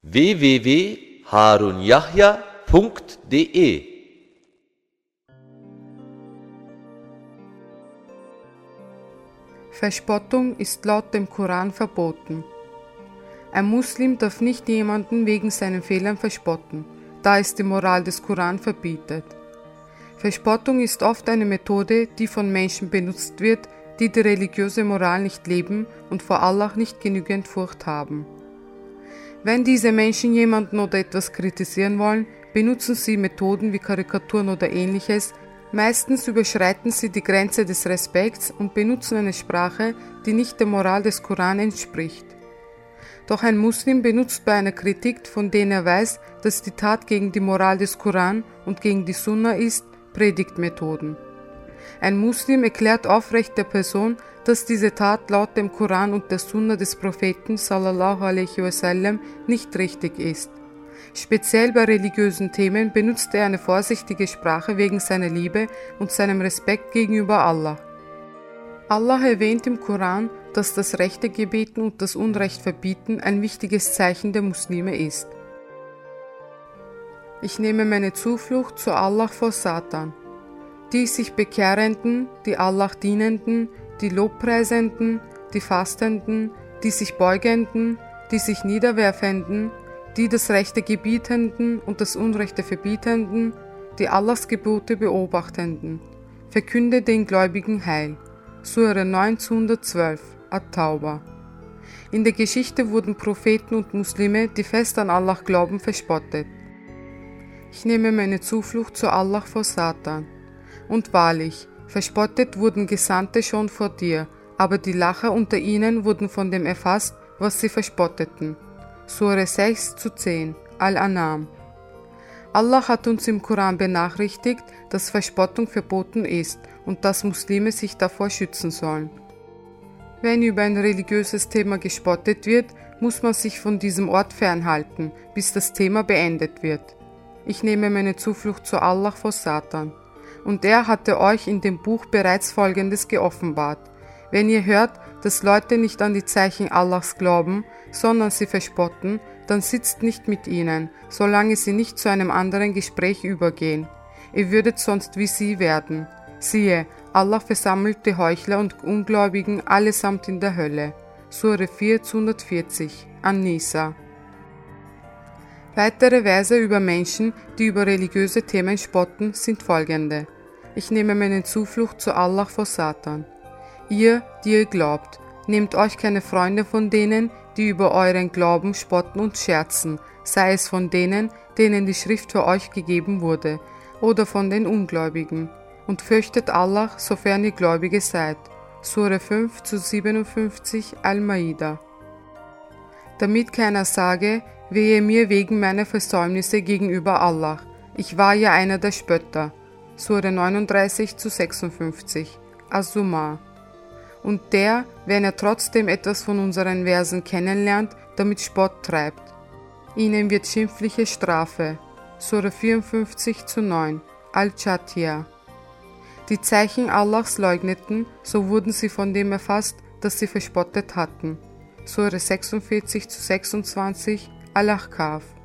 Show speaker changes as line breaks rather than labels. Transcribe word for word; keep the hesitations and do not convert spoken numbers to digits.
w w w punkt harun yahya punkt d e.
Verspottung ist laut dem Koran verboten. Ein Muslim darf nicht jemanden wegen seinen Fehlern verspotten, da es die Moral des Koran verbietet. Verspottung ist oft eine Methode, die von Menschen benutzt wird, die die religiöse Moral nicht leben und vor Allah nicht genügend Furcht haben. Wenn diese Menschen jemanden oder etwas kritisieren wollen, benutzen sie Methoden wie Karikaturen oder ähnliches. Meistens überschreiten sie die Grenze des Respekts und benutzen eine Sprache, die nicht der Moral des Koran entspricht. Doch ein Muslim benutzt bei einer Kritik, von der er weiß, dass die Tat gegen die Moral des Koran und gegen die Sunna ist, Predigtmethoden. Ein Muslim erklärt aufrecht der Person, dass diese Tat laut dem Koran und der Sunna des Propheten sallallahu alaihi wasallam nicht richtig ist. Speziell bei religiösen Themen benutzt er eine vorsichtige Sprache wegen seiner Liebe und seinem Respekt gegenüber Allah. Allah erwähnt im Koran, dass das Rechte gebieten und das Unrecht verbieten ein wichtiges Zeichen der Muslime ist. Ich nehme meine Zuflucht zu Allah vor Satan. Die sich Bekehrenden, die Allah dienenden, die Lobpreisenden, die Fastenden, die sich Beugenden, die sich Niederwerfenden, die das Rechte gebietenden und das Unrechte verbietenden, die Allahs Gebote beobachtenden. Verkünde den Gläubigen Heil. Sure neunzehnhundertzwölf, At-Tauba. In der Geschichte wurden Propheten und Muslime, die fest an Allah glauben, verspottet. Ich nehme meine Zuflucht zu Allah vor Satan. Und wahrlich, verspottet wurden Gesandte schon vor dir, aber die Lacher unter ihnen wurden von dem erfasst, was sie verspotteten. Sure sechs zu zehn, Al-An'am. Allah hat uns im Koran benachrichtigt, dass Verspottung verboten ist und dass Muslime sich davor schützen sollen. Wenn über ein religiöses Thema gespottet wird, muss man sich von diesem Ort fernhalten, bis das Thema beendet wird. Ich nehme meine Zuflucht zu Allah vor Satan. Und er hatte euch in dem Buch bereits Folgendes geoffenbart. Wenn ihr hört, dass Leute nicht an die Zeichen Allahs glauben, sondern sie verspotten, dann sitzt nicht mit ihnen, solange sie nicht zu einem anderen Gespräch übergehen. Ihr würdet sonst wie sie werden. Siehe, Allah versammelt die Heuchler und Ungläubigen allesamt in der Hölle. Sure vier zu hundertvierzig, An-Nisa. Weitere Verse über Menschen, die über religiöse Themen spotten, sind folgende. Ich nehme meine Zuflucht zu Allah vor Satan. Ihr, die ihr glaubt, nehmt euch keine Freunde von denen, die über euren Glauben spotten und scherzen, sei es von denen, denen die Schrift für euch gegeben wurde, oder von den Ungläubigen. Und fürchtet Allah, sofern ihr Gläubige seid. Sure fünf zu siebenundfünfzig, Al-Maida. Damit keiner sage, wehe mir wegen meiner Versäumnisse gegenüber Allah. Ich war ja einer der Spötter. Sure neununddreißig zu sechsundfünfzig, Az-Zumar. Und der, wenn er trotzdem etwas von unseren Versen kennenlernt, damit Spott treibt. Ihnen wird schimpfliche Strafe. Sure vierundfünfzig zu neun, Al-Jathiya. Die Zeichen Allahs leugneten, so wurden sie von dem erfasst, dass sie verspottet hatten. Sure sechsundvierzig zu sechsundzwanzig, Al-Ahqaf.